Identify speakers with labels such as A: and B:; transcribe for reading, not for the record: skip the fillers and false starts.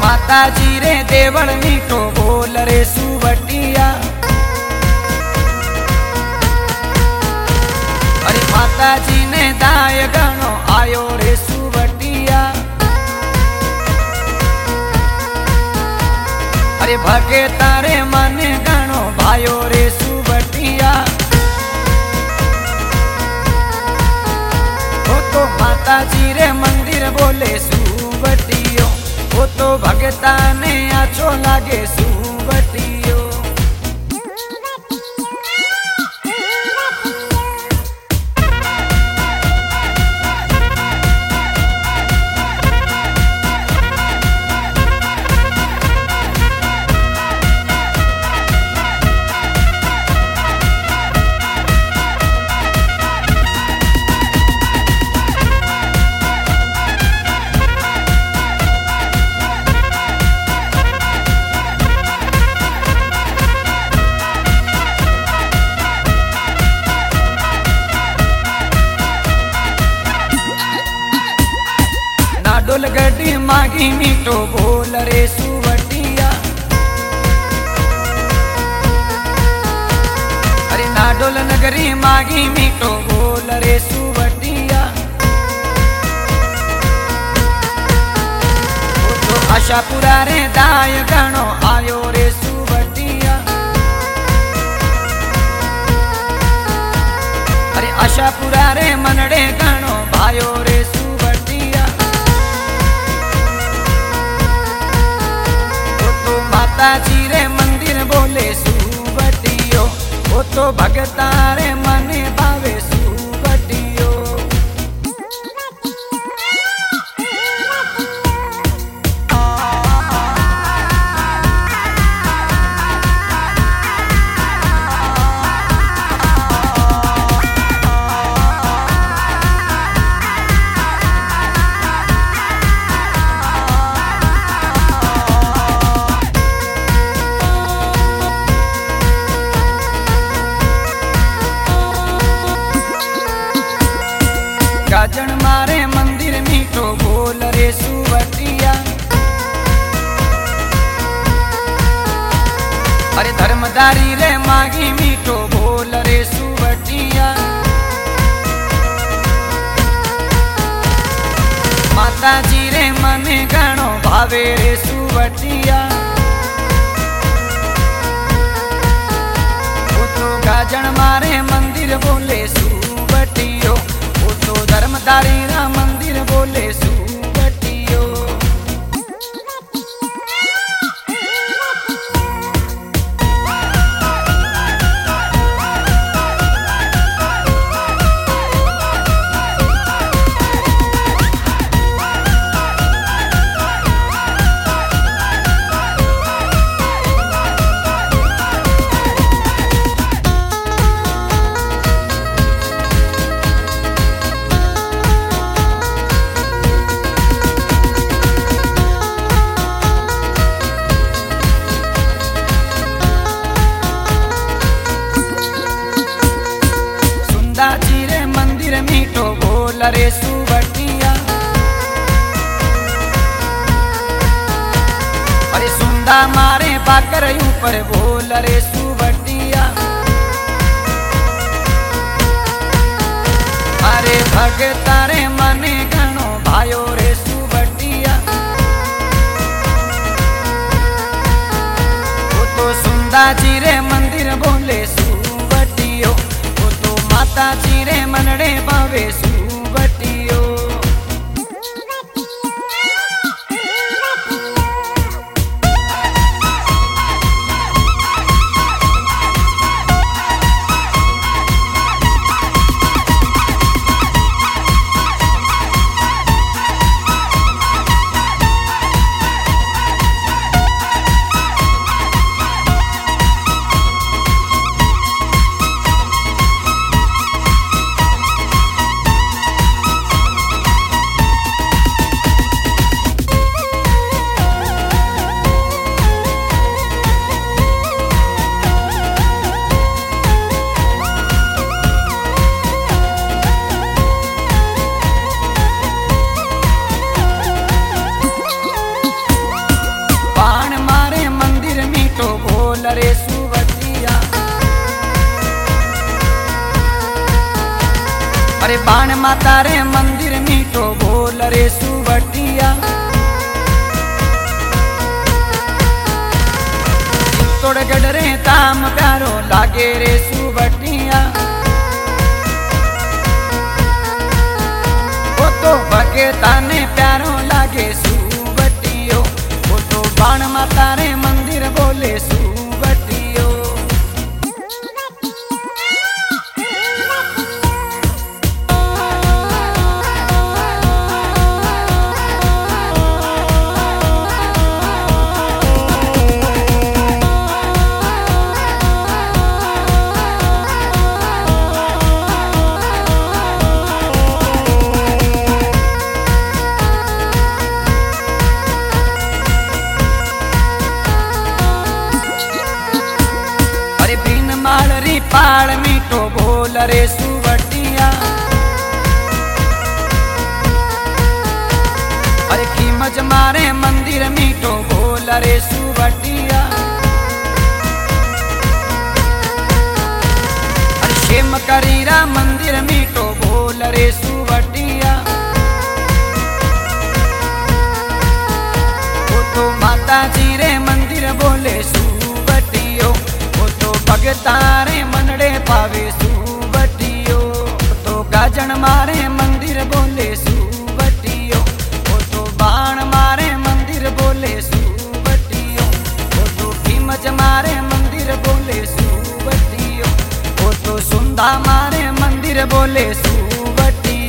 A: माता जी रे देवल मीठो बोल रे सुवटिया। अरे माता जी ने दाय गणो आयो रे सुवटिया। अरे भगे तारे मन गणो भायो रे सुवटिया। वो तो माता जी रे मंदिर बोले सुवटियो, वो तो भगता ने आछो लागे सुवटियो। डोल गड्डी मागी मीठो बोल रे सुवटिया। अरे ना डोल नगरी मागी मीठो बोल रे सुवटिया। तो आशापुरा रे दाय गणो आयो रे सुवटिया। अरे आशापुरा रे मनडे गणो भायो रे सुवटिया। माता जी रे मंदिर बोले सुवटियो, वो तो भगता रे मने भावे सुवटियो। गाजन मारे मंदिर मीठो बोल रे सुवटिया। अरे धर्मदारी रे मागी मीठो बोल रे सुवटिया। माता जी रे मने गणो भावे रे सुवटिया। वो तो गाजन मारे मंदिर बोले सुवटियो, तो धर्मदारी रा मंदिर बोले सुवटियो। जी रे मंदिर मीठो बोल रे सुवटिया। अरे सुंदा मारे बाकर ऊपर बोल रे सुवटिया। अरे भगता रे मने गणो भायो रे सुवटिया। वो तो सुंदा जी रे मंदिर बोले सुवटियो, माता जी रे मनडे भावे सुवटियो। रे सुवटिया। अरे बाण माता रे मंदिर मीठो बोल रे सुवटिया। चित्तौड़गढ़ रे ताम प्यारो लागे रे सुवटिया। वो तो भगता ने प्यारो लागे सुवटियो। वो तो बाण माता रे मंदिर बोले सुवटियो। मालरी पाड़ मीठो बोल रे सुवटिया। अरे कीमत मारे मंदिर मीठो बोल रे सुवटिया। अरे शेम करीरा मंदिर मीठो बोल रे सुवटिया। वो तो माता जी रे मंदिर बोले सुवटियो। भगता रे मनड़े पावे सुवटियो। तो गाजन मारे मंदिर बोले सुवटियो। वो तो बाण मारे मंदिर बोले सुवटियो। वो तो कीमत मारे मंदिर बोले सुवटियो। वो तो सुंदा मारे मंदिर बोले सुवटियो।